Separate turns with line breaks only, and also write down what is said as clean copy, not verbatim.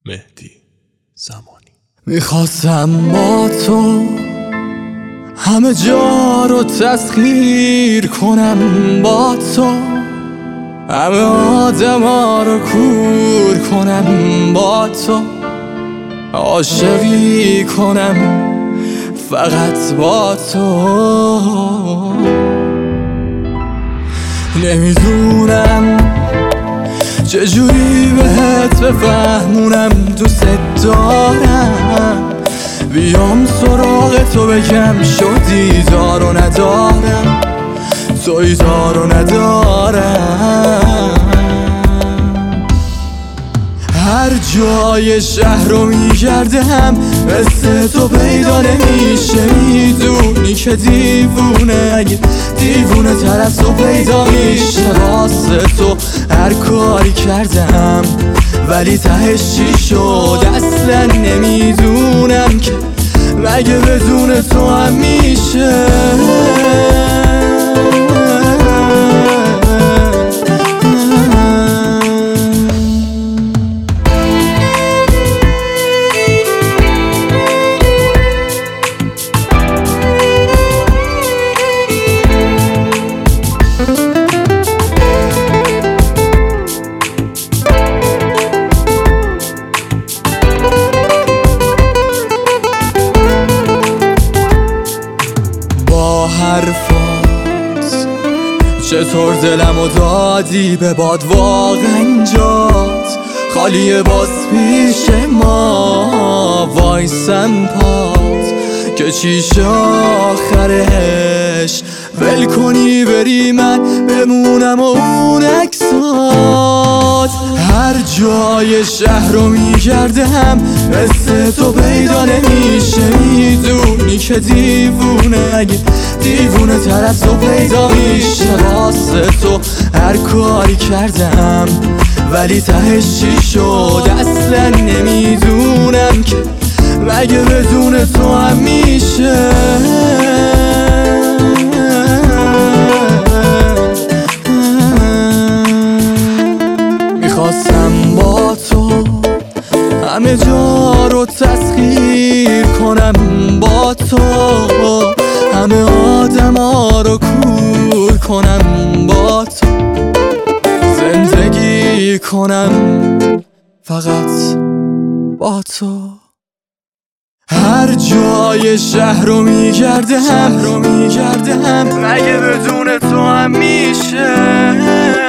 مهدی زمانی.
میخواستم با تو همه جا رو تسخیر کنم، با تو همه آدما رو کور کنم، با تو عاشقی کنم فقط با تو. نمیدونم چجوری بهت بفهمونم دوست دارم، بیام سراغ تو بگم شدی دارو ندارم، توی دارو ندارم. هر جای شهر رو میگردم مثل تو پیدا نمیشه، میدونی که دیوونه اگه دیوونه تر از تو پیدا میشه. واسه تو هر کاری کردم ولی تهش چی شد اصلا نمیدونم که مگه بدون تو هم میشه. حرفات چطور دلمو دادی به باد، واقعا جات خالیه باز پیش ما. وایسم پات که چیشه آخرش ول کنی بری من بمونم و اون عکسات. هر جای شهر رو میگردم مثل تو پیدا نمیشه، میدونی که دیوونه اگه دیوونه تر از تو پیدا میشه. واسه تو هر کاری کردم ولی تهش چی شد اصلا نمیدونم که مگه بدون تو هم میشه. میخواستم با تو همه جا رو تسخیر کنم، با تو همه آدما رو کور کنم، با تو زندگی کنم فقط با تو. هر جای شهر رو میگردم مگه بدون تو هم میشه.